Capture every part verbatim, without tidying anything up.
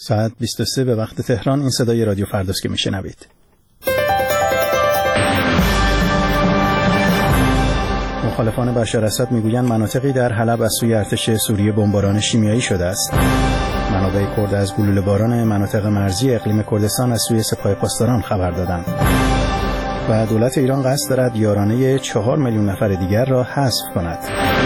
ساعت بیست و سه به وقت تهران. این صدای رادیو فرداست که میشنوید. مخالفان بشار اسد میگویند مناطقی در حلب از سوی ارتش سوریه بمباران شیمیایی شده است. منابع کرد از گلوله باران مناطق مرزی اقلیم کردستان از سوی سپاه پاسداران خبر دادند. و دولت ایران قصد دارد یارانه چهار میلیون نفر دیگر را حذف کند.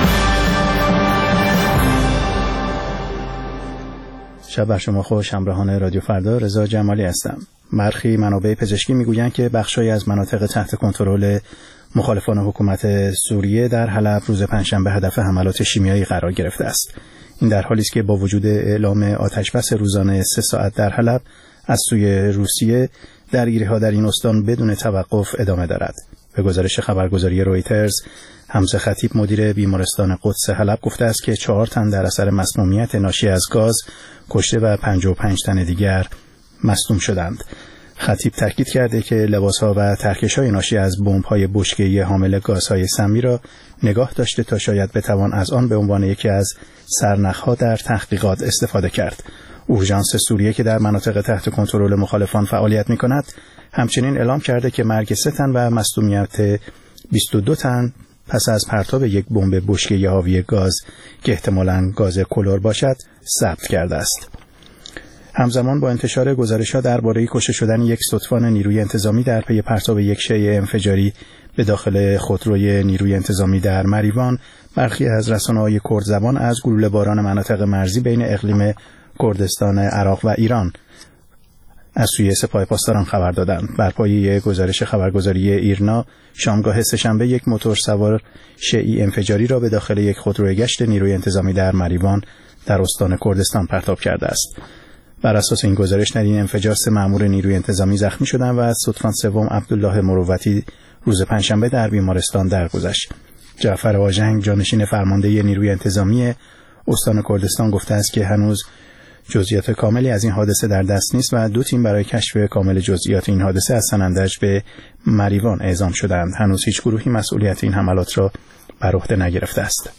شب بر شما خوش. همراهان رادیو فردا، رضا جمالی هستم. برخی منابع پزشکی میگویند که بخشی از مناطق تحت کنترل مخالفان حکومت سوریه در حلب روز پنجشنبه هدف حملات شیمیایی قرار گرفته است. این در حالی است که با وجود اعلام آتشبس روزانه سه ساعت در حلب از سوی روسیه، درگیری‌ها در این استان بدون توقف ادامه دارد. به گزارش خبرگزاری رویترز، حمزه خطیب مدیر بیمارستان قدس حلب گفته است که چهار تن در اثر مسمومیت ناشی از گاز کشته و پنجاه و پنج تن دیگر مصدوم شدند. خطیب تاکید کرده که لباس‌ها و ترکش‌های ناشی از بمب‌های بشکه‌ای حامل گازهای سمی را نگاه داشته تا شاید بتوان از آن به عنوان یکی از سرنخ‌ها در تحقیقات استفاده کرد. اورژانس سوریه که در مناطق تحت کنترل مخالفان فعالیت می‌کند، همچنین اعلام کرده که مرگ سه تن و مصدومیت بیست و دو تن پس از پرتاب یک بمب بشکه‌ای حاوی گاز که احتمالاً گاز کلور باشد ثبت کرده است. همزمان با انتشار گزارش‌ها درباره کشته شدن یک ستوان نیروی انتظامی در پی پرتاب یک شیء انفجاری به داخل خودروی نیروی انتظامی در مریوان، برخی از رسانه‌های کرد زبان از گلوله باران مناطق مرزی بین اقلیم کردستان عراق و ایران از سوی سپاه پاسداران خبر دادند. بر پایه گزارش خبرگزاری ایرنا، شامگاه سه‌شنبه یک موتور سوار شیعی انفجاری را به داخل یک خودروی گشت نیروی انتظامی در مریوان در استان کردستان پرتاب کرده است. بر اساس این گزارش در این انفجار سه مأمور نیروی انتظامی زخمی شدند و ستوان سوم عبدالله مروتی روز پنجشنبه در بیمارستان درگذشت. جعفر آژنگ، جانشین فرمانده نیروی انتظامی استان کردستان، گفته است که هنوز جزئیات کاملی از این حادثه در دست نیست و دو تیم برای کشف کامل جزئیات این حادثه از سنندج به مریوان اعزام شدند. هنوز هیچ گروهی مسئولیت این حملات را بر عهده نگرفته است.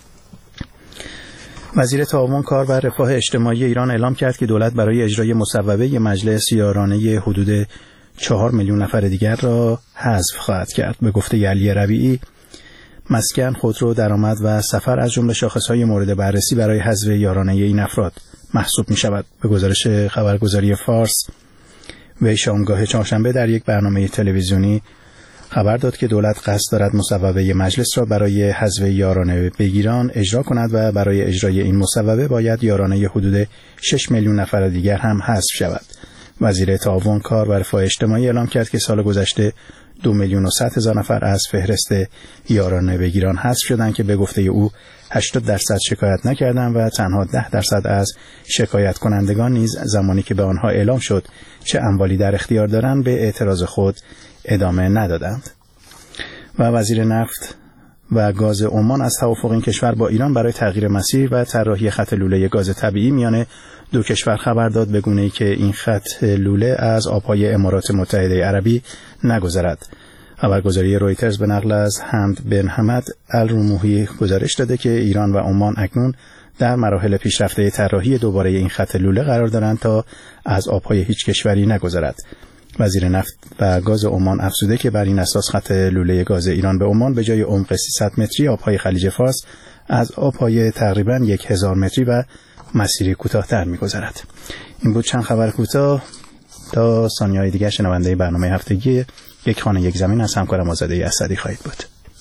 وزیر تعاون، کار و رفاه اجتماعی ایران اعلام کرد که دولت برای اجرای مصوبه مجلس یارانه حدود چهار میلیون نفر دیگر را حذف خواهد کرد. به گفته علی ربیعی، مسکن، خودرو، درآمد و سفر از جمله شاخص‌های مورد بررسی برای حذف یارانه این افراد محسوب می‌شود. به گزارش خبرگزاری فارس، وی شامگاه چهارشنبه در یک برنامه تلویزیونی خبر داد که دولت قصد دارد مصوبه مجلس را برای حذف یارانه بگیران اجرا کند و برای اجرای این مصوبه باید یارانه حدود شش میلیون نفر دیگر هم حذف شود. وزیر تعاون، کار و رفاه اجتماعی اعلام کرد که سال گذشته دو میلیون و صد هزار نفر از فهرست یارانه بگیران حذف شدند که به گفته او هشتاد درصد شکایت نکردند و تنها ده درصد از شکایت کنندگان نیز زمانی که به آنها اعلام شد چه اموالی در اختیار دارند به اعتراض خود ادامه ندادند. و وزیر نفت و گاز عمان از توافق این کشور با ایران برای تغییر مسیر و طراحی خط لوله گاز طبیعی میان دو کشور خبر داد، به گونه‌ای که این خط لوله از آبهای امارات متحده عربی نگذرد. خبرگزاری رویترز به نقل از حمد بن حمد الروموحی گزارش داده که ایران و عمان اکنون در مراحل پیشرفته طراحی دوباره این خط لوله قرار دارند تا از آبهای هیچ کشوری نگذرد. وزیر نفت و گاز عمان افزوده که بر این اساس خط لوله گاز ایران به عمان به جای عمق سیصد متری آبهای خلیج فارس از آبهای تقریباً هزار متری و مسیری کوتاه‌تر می‌گذرد. این بود چند خبر کوتاه. تا ثانیه‌های دیگر شنونده برنامه هفتگی یک خانه یک زمین از همکارم آزاده اسدی خواهید بود.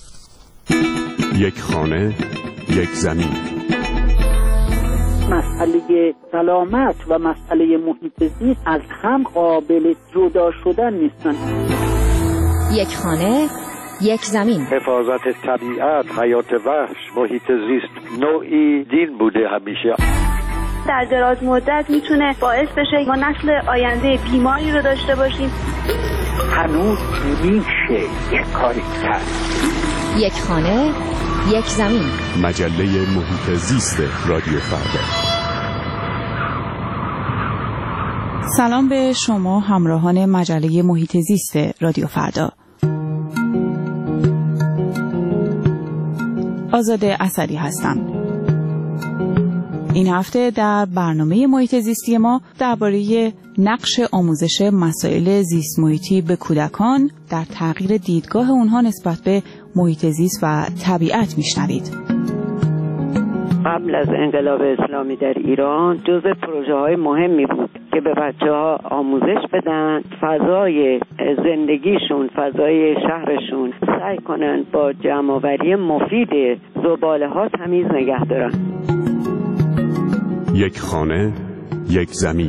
یک خانه یک زمین. مسئله سلامت و مسئله محیط زیست از هم قابل جدا شدن نیستن. یک خانه یک زمین. حفاظت طبیعت، حیات وحش، محیط زیست نوعی دین بوده همیشه. در دراز مدت میتونه باعث بشه ما نسل آینده بیماری رو داشته باشیم. هنوز میشه یک کاری کرد. یک خانه یک زمین. مجله محیط زیست رادیو فردا. سلام به شما همراهان مجله محیط زیست رادیو فردا. آزاده اسدی هستم. این هفته در برنامه محیط زیستی ما درباره نقش آموزش مسائل زیست محیطی به کودکان در تغییر دیدگاه اونها نسبت به محیط زیست و طبیعت میشنوید. قبل از انقلاب اسلامی در ایران جزء پروژه های مهمی بود که به بچه ها آموزش بدن، فضای زندگیشون، فضای شهرشون سعی کنن با جمع‌آوری مفید زباله ها تمیز نگه دارن. یک خانه، یک زمین.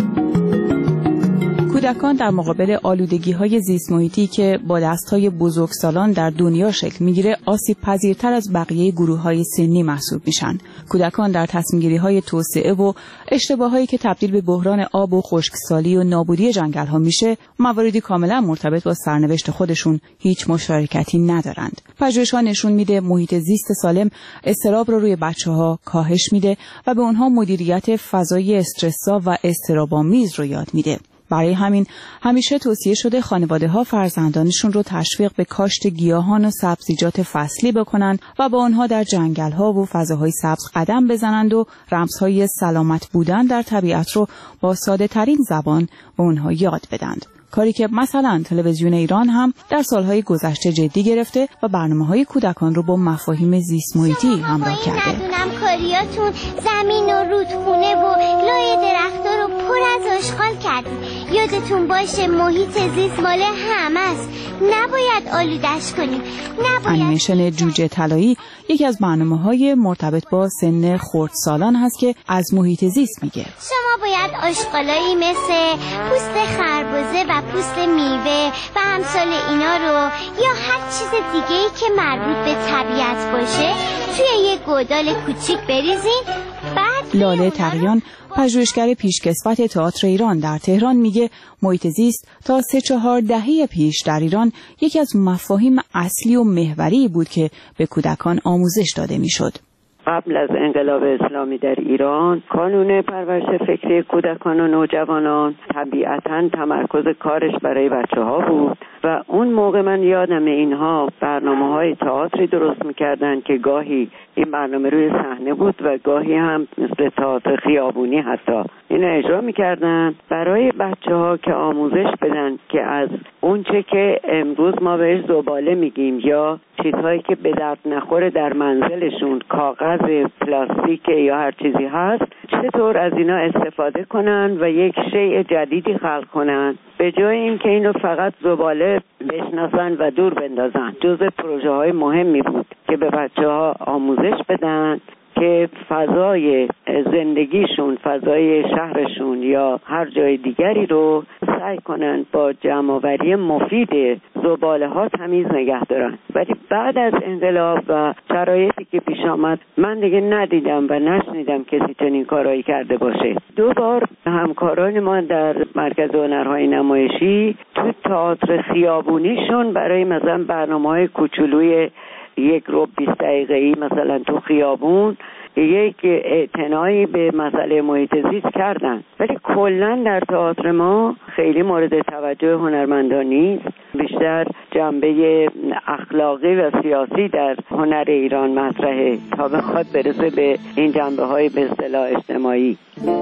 کودکان در مقابل آلودگی‌های زیست محیطی که با دست‌های بزرگسالان در دنیا شکل می‌گیره، آسیب پذیرتر از بقیه گروه‌های سنی محسوب میشن. کودکان در تصمیم‌گیری‌های توسعه و اشتباهایی که تبدیل به بحران آب و خشکسالی و نابودی جنگل‌ها میشه، مواردی کاملا مرتبط با سرنوشت خودشون هیچ مشارکتی ندارند. پژوهش‌ها نشون میده محیط زیست سالم اضطراب رو روی بچه‌ها کاهش میده و به اونها مدیریت فضای استرس‌زا و اضطراب‌آمیز رو یاد میده. برای همین همیشه توصیه شده خانواده‌ها فرزندانشون رو تشویق به کاشت گیاهان و سبزیجات فصلی بکنن و با آنها در جنگل‌ها و فضاهای سبز قدم بزنند و رمزهای سلامت بودن در طبیعت رو با ساده‌ترین زبان به آنها یاد بدند. کاری که مثلا تلویزیون ایران هم در سالهای گذشته جدی گرفته و برنامه‌های کودکان رو با مفاهیم زیست محیطی همراه کرده. ندونم کاریاتون زمین و رودخونه و لای درخت‌ها رو پر از آشغال کردید. یادتون باشه محیط زیست مال همه است. نباید آلودش کنیم. نباید. انیمیشن جوجه طلایی یکی از برنامه‌های مرتبط با سن خردسالان هست که از محیط زیست میگه. شما باید آشغالایی مثل پوست خربزه و پوست میوه و امثال اینا رو یا هر چیز دیگه‌ای که مربوط به طبیعت باشه توی یک گودال کوچیک بریزین. بعد لاله تقیان پژوهشگر پیشکسوت تئاتر ایران در تهران میگه محیط زیست تا سه چهار دهه پیش در ایران یکی از مفاهیم اصلی و محوری بود که به کودکان آموزش داده میشد. قبل از انقلاب اسلامی در ایران کانون پرورش فکری کودکان و نوجوانان طبیعتاً تمرکز کارش برای بچه ها بود و اون موقع من یادم اینها برنامه های تئاتری درست میکردن که گاهی این برنامه روی صحنه بود و گاهی هم مثل تئاتر خیابونی حتی این اجرا میکردن برای بچه ها که آموزش بدن که از اون چه که امروز ما بهش زباله میگیم یا چیزهایی که به درد نخوره در منزلشون، کاغذ، پلاستیک یا هر چیزی هست، چطور از اینا استفاده کنن و یک شیء جدیدی خلق کنن به جای اینکه اینو فقط زباله بشناسن و دور بندازن. جزء پروژه های مهمی بود که به بچه ها آموزش بدن که فضای زندگیشون، فضای شهرشون یا هر جای دیگری رو سعی کنن با جمع‌آوری مفید زباله ها تمیز نگه دارن. ولی بعد از انقلاب و شرایطی که پیش آمد من دیگه ندیدم و نشنیدم کسی چنین کارایی کرده باشه. دو بار همکاران ما در مرکز هنرهای نمایشی تو تئاتر خیابونیشون برای مثلا برنامه‌های کوچولوی یک رو بیست دقیقه‌ای مثلا تو خیابون یک اعتنایی به مسئله محیط زیست کردن، ولی کلا در تئاتر ما خیلی مورد توجه هنرمندان نیست. بیشتر جنبه اخلاقی و سیاسی در هنر ایران مطرحه تا بخواد برسه به این جنبه‌های به اصطلاح اجتماعی.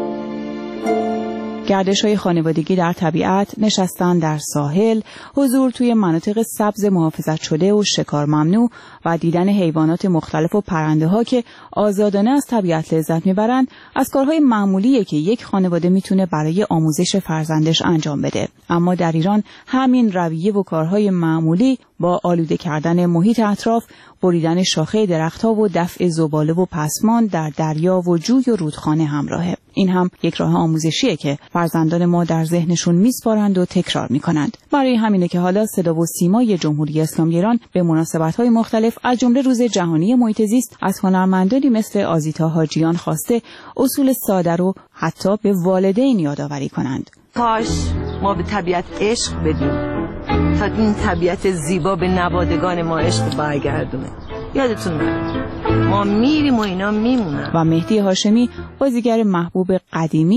گردش‌های خانوادگی در طبیعت، نشستن در ساحل، حضور توی مناطق سبز محافظت شده و شکار ممنوع و دیدن حیوانات مختلف و پرنده‌ها که آزادانه از طبیعت لذت می‌برند، از کارهای معمولیه که یک خانواده میتونه برای آموزش فرزندش انجام بده. اما در ایران همین رویه و کارهای معمولی با آلوده کردن محیط اطراف، بریدن شاخه درخت‌ها و دفع زباله و پسمان در دریا و جوی و رودخانه همراهه. این هم یک راه آموزشیه که فرزندان ما در ذهنشون میسپارند و تکرار میکنند. برای همینه که حالا صدا و سیمای جمهوری اسلامی ایران به مناسبت‌های مختلف از جمله روز جهانی محیط زیست از هنرمندانی مثل آزیتا حاجیان خواسته اصول ساده رو حتی به والدین یادآوری کنند. کاش ما به طبیعت عشق بدیم تا این طبیعت زیبا به نوادگان ما عشق برگردونه. یادتون نره ما میریم و اینا میمونن. و مهدی هاشمی بازیگر محبوب قدیمی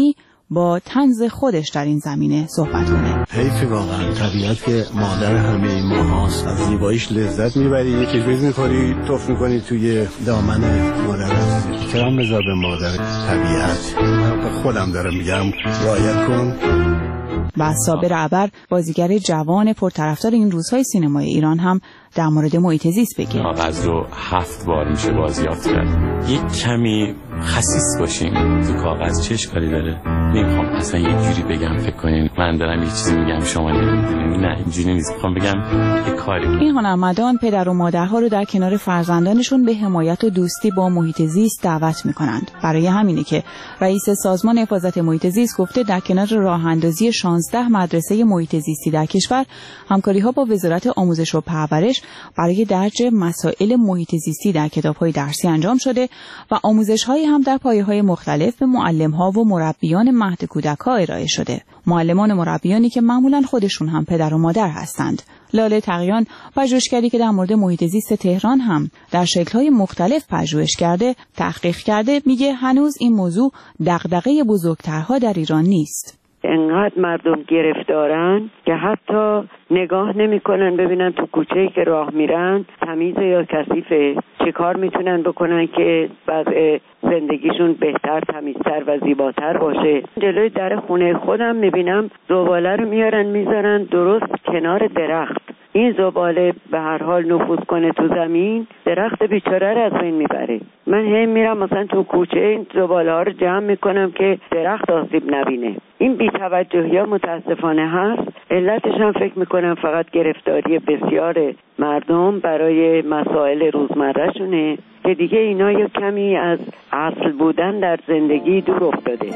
با طنز خودش در این زمینه صحبت کنه. حیف واقعا طبیعت که مادر همه ما هاست، از زیباییش لذت میبری، یکی بیز میخوری توف میکنی توی دامن مادر. احترام بذار به مادر طبیعت. خودم دارم میگم رعایت کن. و صابر عبر بازیگر جوان پرطرفدار این روزهای سینمای ایران هم در مورد محیط زیست بگه. کاغذ رو هفت بار میشه بازیافت کرد. یک کمی خسیس باشیم تو کاغذ چه اشکالی داره؟ نمیخوام اصلا یه جوری بگم فکر کنین من دارم یه چیزی میگم شما نمیدونین. نه اینجوری نیست. میخوام بگم یه کاری. این هنرمندان پدر و مادرها رو در کنار فرزندانشون به حمایت و دوستی با محیط زیست دعوت میکنند. برای همینه که رئیس سازمان حفاظت محیط زیست گفته در کنار راه اندازی شانزده مدرسه محیط زیستی در کشور، همکاری‌ها با وزارت آموزش و پرورش برای درج مسائل محیط زیستی در کتاب‌های درسی انجام شده و آموزش‌هایی هم در پایه‌های مختلف به معلم‌ها و مربیان مهد کودک‌ها ارائه شده. معلمان و مربیانی که معمولاً خودشون هم پدر و مادر هستند. لاله تقیان، پژوهشگری که در مورد محیط زیست تهران هم در شکل‌های مختلف پژوهش کرده، تحقیق کرده، میگه هنوز این موضوع دغدغه بزرگترها در ایران نیست. انقدر مردم گرفتارن که حتی نگاه نمی‌کنن ببینن تو کوچه‌ای که راه میرن تمیزه یا کثیفه، چه کار میتونن بکنن که وضع زندگیشون بهتر، تمیزتر و زیباتر باشه. جلوی در خونه خودم میبینم زباله رو میارن میذارن درست کنار درخت. این زباله به هر حال نفوذ کنه تو زمین، درخت بیچاره رو از بین میبره. من هی میرم مثلا تو کوچه این زباله ها رو جمع میکنم که درخت آسیب نبینه. این بی‌توجهی ها متاسفانه هست. علتش هم فکر میکنم فقط گرفتاری بسیار مردم برای مسائل روزمرهشونه که دیگه اینا یا کمی از اصل بودن در زندگی دور افتاده.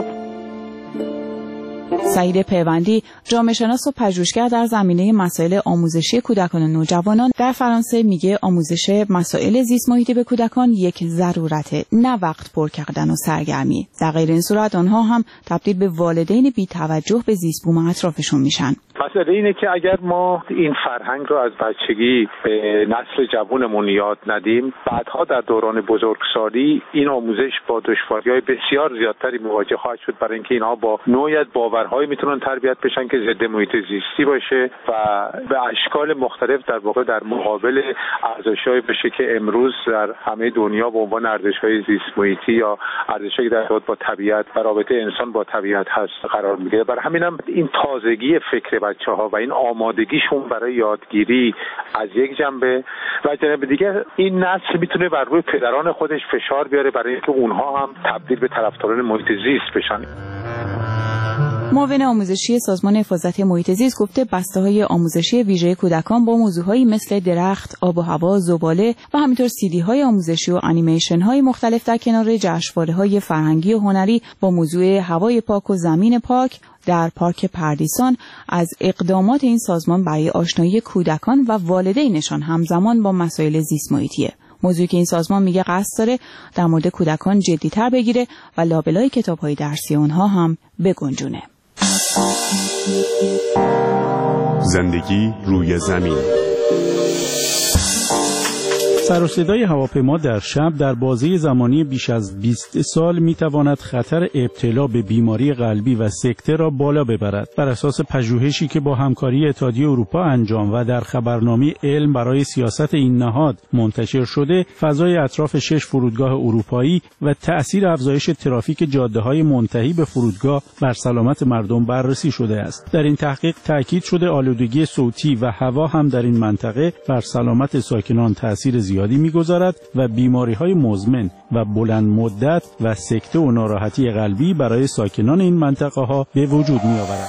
سعید پیوندی، جامعه شناس و پژوهشگر در زمینه مسائل آموزشی کودکان و نوجوانان در فرانسه، میگه آموزش مسائل زیست محیطی به کودکان یک ضرورته، نه وقت پر کردن و سرگرمی. در غیر این صورت آنها هم تبدیل به والدین بی توجه به زیست بوم اطرافشون میشن. مسئله اینه که اگر ما این فرهنگ رو از بچگی به نسل جوانمون یاد ندیم، بعدها در دوران بزرگسالی این آموزش با دشواری‌های بسیار زیادتری مواجه خواهد شد، برای اینکه اینها با نوعی باورهایی میتونن تربیت بشن که ضد محیط زیستی باشه و به اشکال مختلف در واقع در مقابل ارزش‌هایی بشه که امروز در همه دنیا به عنوان ارزش‌های زیست محیطی یا ارزش‌هایی در ارتباط با طبیعت و رابطه انسان با طبیعت هست قرار میگیره. برای همینم این تازگی فکر بچه‌ها و این آمادگیشون برای یادگیری از یک جنبه و جنبه دیگه این نسل میتونه بر روی پدران خودش فشار بیاره برای اینکه اونها هم تبدیل به طرفداران محیط زیست بشن. معاون آموزشی سازمان حفاظت محیط زیست گفته بسته‌های آموزشی ویژه کودکان با موضوعهایی مثل درخت، آب و هوا، زباله و همینطور سیدی‌های آموزشی و انیمیشن‌های مختلف در کنار جشنواره‌های فرهنگی و هنری با موضوع هوای پاک و زمین پاک در پارک پردیسان از اقدامات این سازمان برای آشنایی کودکان و والدینشان همزمان با مسائل زیست محیطیه. موضوعی که این سازمان میگه قصد داره در مورد کودکان جدی‌تر بگیره و لابلای کتاب‌های درسی اونها هم بگنجونه. زندگی روی زمین. سر و صدای هواپیما در شب در بازه زمانی بیش از بیست سال میتواند خطر ابتلا به بیماری قلبی و سکته را بالا ببرد. بر اساس پژوهشی که با همکاری اتحادیه اروپا انجام و در خبرنامه علم برای سیاست این نهاد منتشر شده، فضای اطراف شش فرودگاه اروپایی و تأثیر افزایش ترافیک جاده‌های منتهی به فرودگاه بر سلامت مردم بررسی شده است. در این تحقیق تأکید شده آلودگی صوتی و هوا هم در این منطقه بر سلامت ساکنان تأثیر زیادی می‌گذارد و بیماری‌های مزمن و بلند مدت و سکته و ناراحتی قلبی برای ساکنان این منطقه‌ها به وجود می‌آورد.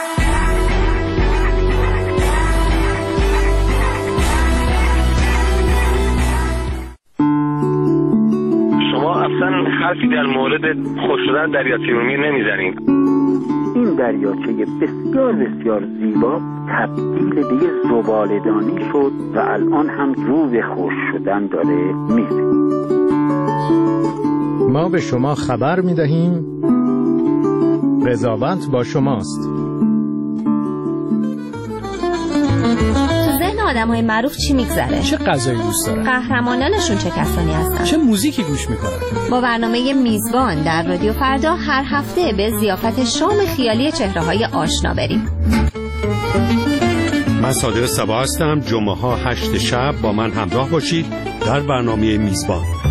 شما اصلا حرفی در مورد خوش شدن دریاچه ارومیه نمیزنید. این دریاچه بسیار بسیار زیبا تبدیل به یه زباله‌دانی شد و الان هم رو به خشک شدن داره میره. ما به شما خبر میدهیم قضاوت با شماست. آدم‌های معروف چی میگذره؟ چه غذایی دوست دارن؟ قهرمانانشون چه کسانی هستن؟ چه موزیکی گوش میکنن؟ با برنامه میزبان در رادیو فردا هر هفته به ضیافت شام خیالی چهره‌های آشنا بریم. من صادق صبا هستم. جمعه ها هشت شب با من همراه باشید در برنامه میزبان.